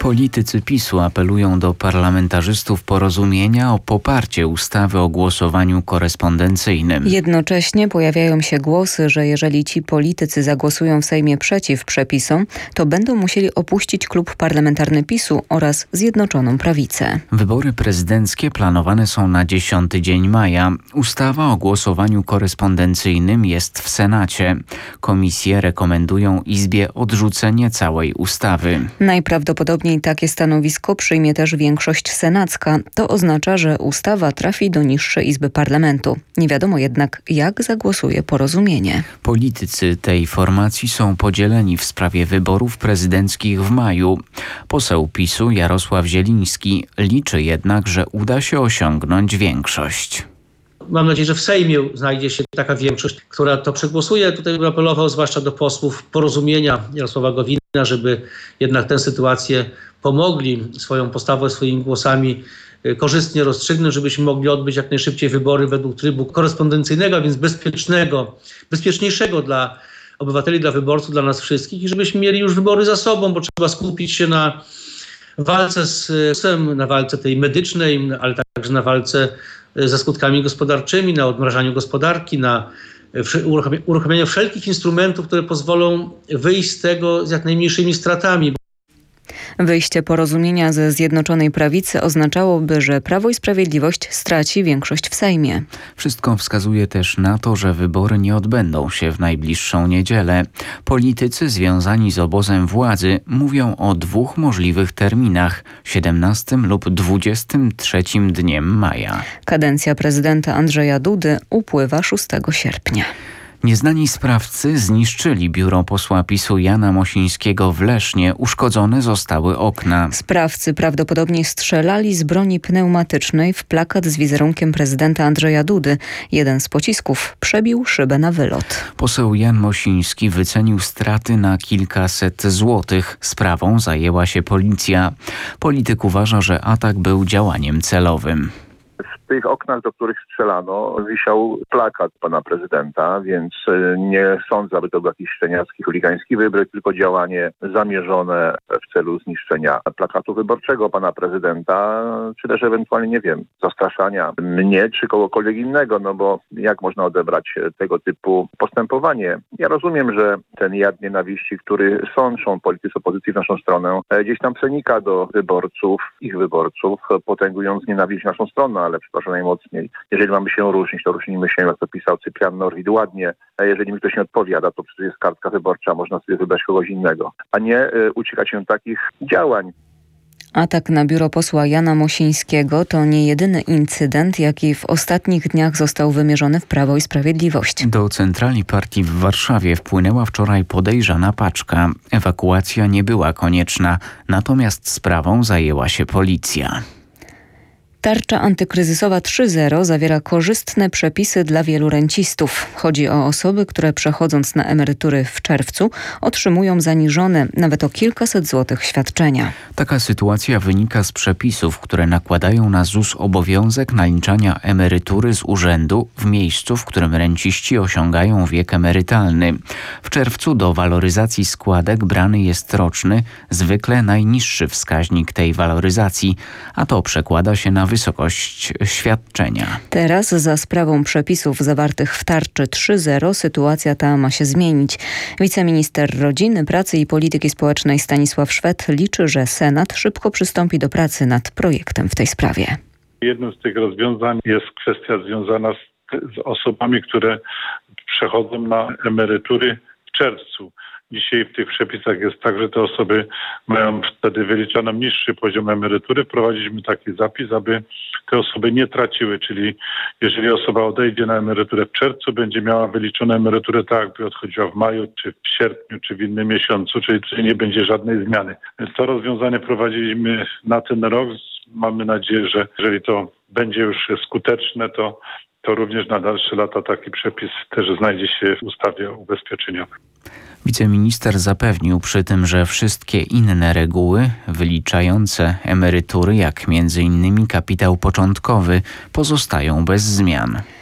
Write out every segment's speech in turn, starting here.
Politycy PiS-u apelują do parlamentarzystów Porozumienia o poparcie ustawy o głosowaniu korespondencyjnym. Jednocześnie pojawiają się głosy, że jeżeli ci politycy zagłosują w Sejmie przeciw przepisom, to będą musieli opuścić klub parlamentarny PiS-u oraz Zjednoczoną Prawicę. Wybory prezydenckie planowane są na 10 dzień maja. Ustawa o głosowaniu korespondencyjnym jest w Senacie. Komisje rekomendują Izbie odrzucenie całej ustawy. Najprawdopodobniej takie stanowisko przyjmie też większość senacka. To oznacza, że ustawa trafi do niższej Izby Parlamentu. Nie wiadomo jednak, jak zagłosuje Porozumienie. Politycy tej formacji są podzieleni w sprawie wyborów prezydenckich w maju. Poseł PiS-u Jarosław Zieliński liczy jednak, że uda się osiągnąć większość. Mam nadzieję, że w Sejmie znajdzie się taka większość, która to przegłosuje. Tutaj bym apelował zwłaszcza do posłów Porozumienia Jarosława Gowina, żeby jednak tę sytuację pomogli swoją postawą, swoimi głosami korzystnie rozstrzygnąć, żebyśmy mogli odbyć jak najszybciej wybory według trybu korespondencyjnego, a więc bezpieczniejszego dla obywateli, dla wyborców, dla nas wszystkich i żebyśmy mieli już wybory za sobą, bo trzeba skupić się na walce z wirusem, na walce tej medycznej, ale także na walce ze skutkami gospodarczymi, na odmrażaniu gospodarki, na uruchomieniu wszelkich instrumentów, które pozwolą wyjść z tego z jak najmniejszymi stratami. Wyjście Porozumienia ze Zjednoczonej Prawicy oznaczałoby, że Prawo i Sprawiedliwość straci większość w Sejmie. Wszystko wskazuje też na to, że wybory nie odbędą się w najbliższą niedzielę. Politycy związani z obozem władzy mówią o dwóch możliwych terminach: 17 lub 23 dniem maja. Kadencja prezydenta Andrzeja Dudy upływa 6 sierpnia. Nieznani sprawcy zniszczyli biuro posła PiS-u Jana Mosińskiego w Lesznie. Uszkodzone zostały okna. Sprawcy prawdopodobnie strzelali z broni pneumatycznej w plakat z wizerunkiem prezydenta Andrzeja Dudy. Jeden z pocisków przebił szybę na wylot. Poseł Jan Mosiński wycenił straty na kilkaset złotych. Sprawą zajęła się policja. Polityk uważa, że atak był działaniem celowym. W tych oknach, do których strzelano, wisiał plakat pana prezydenta, więc nie sądzę, aby to był jakiś szczeniacki, chuligański wybryk, tylko działanie zamierzone w celu zniszczenia plakatu wyborczego pana prezydenta, czy też ewentualnie, nie wiem, zastraszania mnie czy kogokolwiek innego, no bo jak można odebrać tego typu postępowanie? Ja rozumiem, że ten jad nienawiści, który sączą politycy opozycji w naszą stronę, gdzieś tam przenika do wyborców, ich wyborców, potęgując nienawiść w naszą stronę, ale przepraszam najmocniej. Jeżeli mamy się różnić, to różnimy się, jak to pisał Cyprian Norwid ładnie. A jeżeli mi ktoś nie odpowiada, to przecież jest kartka wyborcza, można sobie wybrać kogoś innego, a nie uciekać się takich działań. Atak na biuro posła Jana Mosińskiego to nie jedyny incydent, jaki w ostatnich dniach został wymierzony w Prawo i Sprawiedliwość. Do centrali partii w Warszawie wpłynęła wczoraj podejrzana paczka. Ewakuacja nie była konieczna, natomiast sprawą zajęła się policja. Tarcza antykryzysowa 3.0 zawiera korzystne przepisy dla wielu rencistów. Chodzi o osoby, które przechodząc na emerytury w czerwcu otrzymują zaniżone nawet o kilkaset złotych świadczenia. Taka sytuacja wynika z przepisów, które nakładają na ZUS obowiązek naliczania emerytury z urzędu w miejscu, w którym renciści osiągają wiek emerytalny. W czerwcu do waloryzacji składek brany jest roczny, zwykle najniższy wskaźnik tej waloryzacji, a to przekłada się na wysokość świadczenia. Teraz za sprawą przepisów zawartych w tarczy 3.0 sytuacja ta ma się zmienić. Wiceminister Rodziny, Pracy i Polityki Społecznej Stanisław Szwed liczy, że Senat szybko przystąpi do pracy nad projektem w tej sprawie. Jednym z tych rozwiązań jest kwestia związana z osobami, które przechodzą na emerytury w czerwcu. Dzisiaj w tych przepisach jest tak, że te osoby mają wtedy wyliczono niższy poziom emerytury. Wprowadziliśmy taki zapis, aby te osoby nie traciły, czyli jeżeli osoba odejdzie na emeryturę w czerwcu, będzie miała wyliczoną emeryturę tak, jakby odchodziła w maju, czy w sierpniu, czy w innym miesiącu, czyli nie będzie żadnej zmiany. Więc to rozwiązanie prowadziliśmy na ten rok. Mamy nadzieję, że jeżeli to będzie już skuteczne, to również na dalsze lata taki przepis też znajdzie się w ustawie ubezpieczeniowej. Wiceminister zapewnił przy tym, że wszystkie inne reguły wyliczające emerytury, jak m.in. kapitał początkowy, pozostają bez zmian.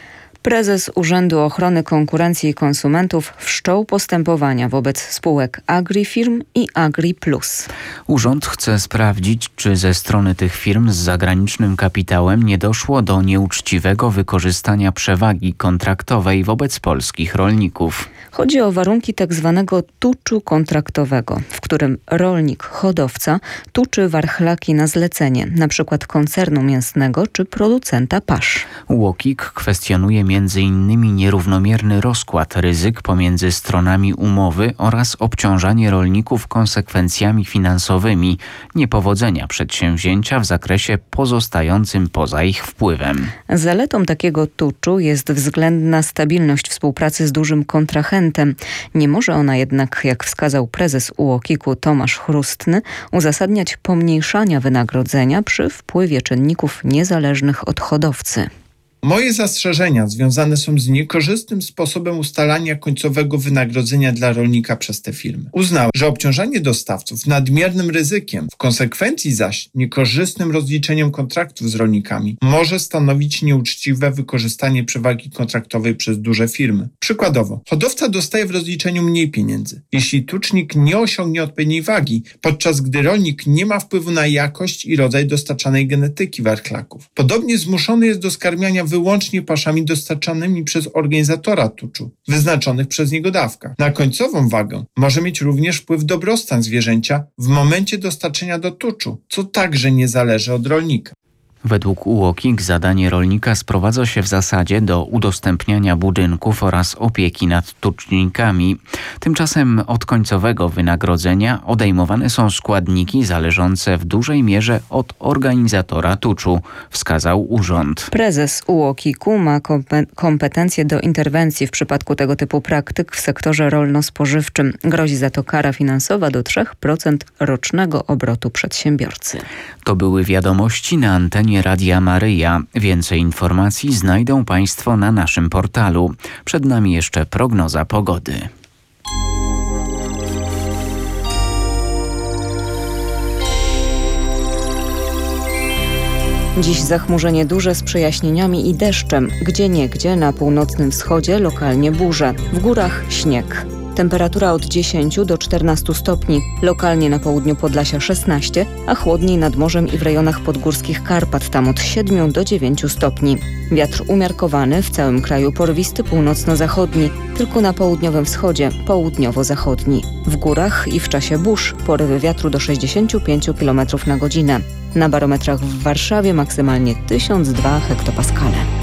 Prezes Urzędu Ochrony Konkurencji i Konsumentów wszczął postępowania wobec spółek Agrifirm i AgriPlus. Urząd chce sprawdzić, czy ze strony tych firm z zagranicznym kapitałem nie doszło do nieuczciwego wykorzystania przewagi kontraktowej wobec polskich rolników. Chodzi o warunki tzw. tuczu kontraktowego, w którym rolnik, hodowca tuczy warchlaki na zlecenie, np. koncernu mięsnego czy producenta pasz. UOKiK kwestionuje m.in. nierównomierny rozkład ryzyk pomiędzy stronami umowy oraz obciążanie rolników konsekwencjami finansowymi niepowodzenia przedsięwzięcia w zakresie pozostającym poza ich wpływem. Zaletą takiego tuczu jest względna stabilność współpracy z dużym kontrahentem. Nie może ona jednak, jak wskazał prezes UOKiK-u Tomasz Chrustny, uzasadniać pomniejszania wynagrodzenia przy wpływie czynników niezależnych od hodowcy. Moje zastrzeżenia związane są z niekorzystnym sposobem ustalania końcowego wynagrodzenia dla rolnika przez te firmy. Uznałem, że obciążanie dostawców nadmiernym ryzykiem, w konsekwencji zaś niekorzystnym rozliczeniem kontraktów z rolnikami może stanowić nieuczciwe wykorzystanie przewagi kontraktowej przez duże firmy. Przykładowo, hodowca dostaje w rozliczeniu mniej pieniędzy, jeśli tucznik nie osiągnie odpowiedniej wagi, podczas gdy rolnik nie ma wpływu na jakość i rodzaj dostarczanej genetyki warchlaków. Podobnie zmuszony jest do skarmiania wyłącznie paszami dostarczanymi przez organizatora tuczu, wyznaczonych przez niego dawkach. Na końcową wagę może mieć również wpływ dobrostan zwierzęcia w momencie dostarczenia do tuczu, co także nie zależy od rolnika. Według UOKiK zadanie rolnika sprowadza się w zasadzie do udostępniania budynków oraz opieki nad tucznikami. Tymczasem od końcowego wynagrodzenia odejmowane są składniki zależące w dużej mierze od organizatora tuczu, wskazał urząd. Prezes UOKiK-u ma kompetencje do interwencji w przypadku tego typu praktyk w sektorze rolno-spożywczym. Grozi za to kara finansowa do 3% rocznego obrotu przedsiębiorcy. To były wiadomości na antenie Radia Maryja. Więcej informacji znajdą Państwo na naszym portalu. Przed nami jeszcze prognoza pogody. Dziś zachmurzenie duże z przejaśnieniami i deszczem. Gdzieniegdzie na północnym wschodzie lokalnie burze. W górach śnieg. Temperatura od 10 do 14 stopni, lokalnie na południu Podlasia 16, a chłodniej nad morzem i w rejonach podgórskich Karpat, tam od 7 do 9 stopni. Wiatr umiarkowany, w całym kraju porwisty północno-zachodni, tylko na południowym wschodzie południowo-zachodni. W górach i w czasie burz porywy wiatru do 65 km na godzinę. Na barometrach w Warszawie maksymalnie 1002 hektopaskale.